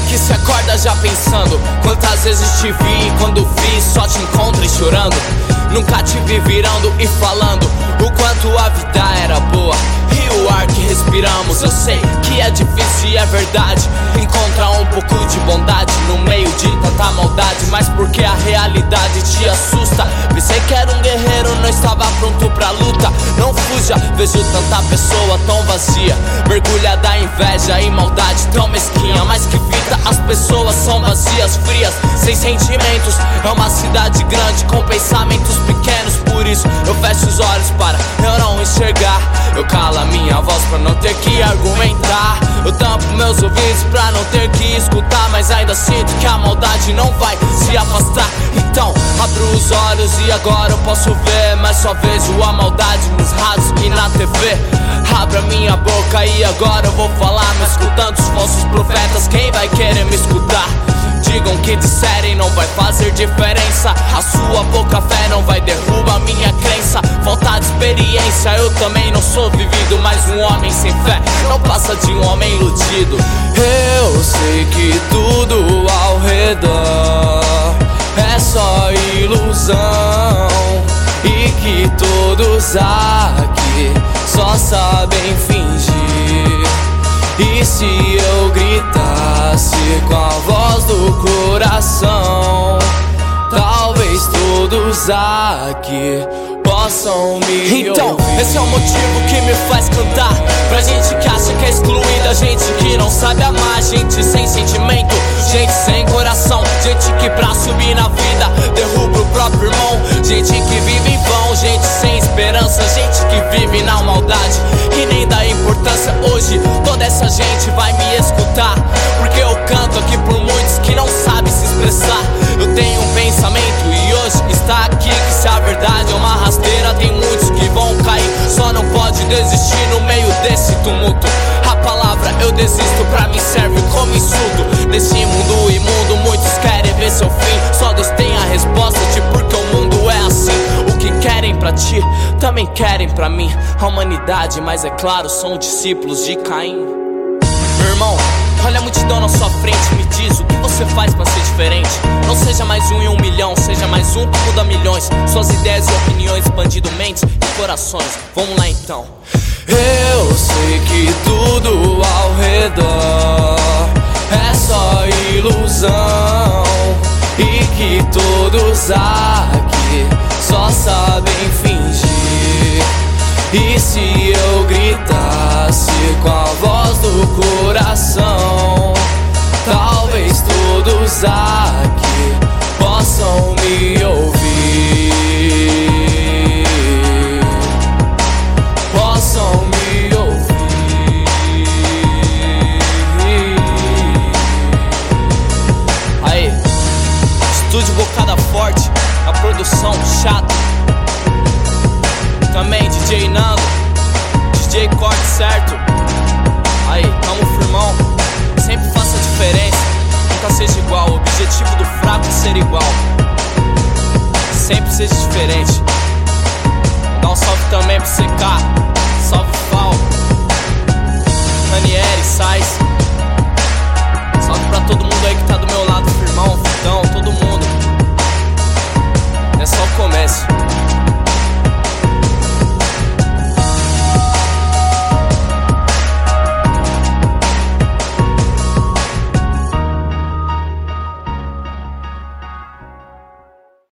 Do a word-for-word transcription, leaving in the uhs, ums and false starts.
que se acorda já pensando quantas vezes te vi e quando vi só te encontrei chorando. Nunca te vi virando e falando o quanto a vida era boa e o ar que respiramos. Eu sei que é difícil e é verdade encontrar um pouco de bondade no meio de tanta maldade, mas porque a realidade te assusta. Pensei que era um guerreiro, não estava pronto pra luta. Não fuja, vejo tanta pessoa tão vazia, mergulhada da inveja e maldade tão mesquinha. Mas que vida, as pessoas são vazias, frias, sem sentimentos. É uma cidade grande com pensamentos pequenos, por isso eu fecho os olhos para eu não enxergar. Eu calo a minha voz pra não ter que argumentar. Eu tampo meus ouvidos pra não ter que escutar, mas ainda sinto que a maldade não vai se afastar. Então abro os olhos e agora eu posso ver, mas só vejo a maldade nos rádios e na T V. Abro a minha boca e agora eu vou falar, mas escutando os falsos profetas, quem vai querer me escutar? Digam o que disserem, não vai fazer diferença. A sua pouca fé não vai derrubar minha crença. Falta de experiência, eu também não sou vivido, mas um homem sem fé não passa de um homem iludido. Eu sei que tudo ao redor é só ilusão e que todos aqui só sabem fingir. E se eu gritasse com a voz do coração, talvez todos aqui possam me então, ouvir. Então, esse é o motivo que me faz cantar pra gente que acha que é excluída, gente que não sabe amar, gente sem sentimento, gente sem coração, gente que pra subir na vida derruba o próprio irmão, gente que vive em vão, gente sem esperança, gente que vive na maldade e nem dá importância. Hoje toda essa gente vai me escutar, porque eu canto aqui por muitos que não sabem se expressar. Eu tenho um pensamento e hoje está aqui, que se a verdade é uma rasteira, tem muitos que vão cair, só não pode desistir no meio desse tumulto. A palavra eu desisto pra mim serve como insulto. Nesse mundo imundo muitos querem ver seu fim, só Deus tem a resposta de porque o mundo é assim. O que querem pra ti, também querem pra mim. A humanidade, mas é claro, são discípulos de Caim. Meu irmão, olha a multidão na sua frente, me diz o que você faz pra ser diferente. Não seja mais um em um milhão, seja mais um que muda milhões. Suas ideias e opiniões expandindo mentes e corações. Vamos lá então. Eu sei que tudo ao redor é só ilusão e que todos aqui só sabem fingir. E se eu gritasse com a voz do coração, talvez todos aqui possam me ouvir. Possam me ouvir. Aí, estúdio Bocada Forte, a produção chata. Também D J Nando, D J Corte Certo. Aí, tamo firmão. Sempre faça a diferença, nunca seja igual. O objetivo do fraco é ser igual. Sempre seja diferente. Dá um salve também pro C K. Salve Fal, Ranieri, Sais. Salve pra todo mundo aí que tá do meu lado, firmão, Vitão, todo mundo.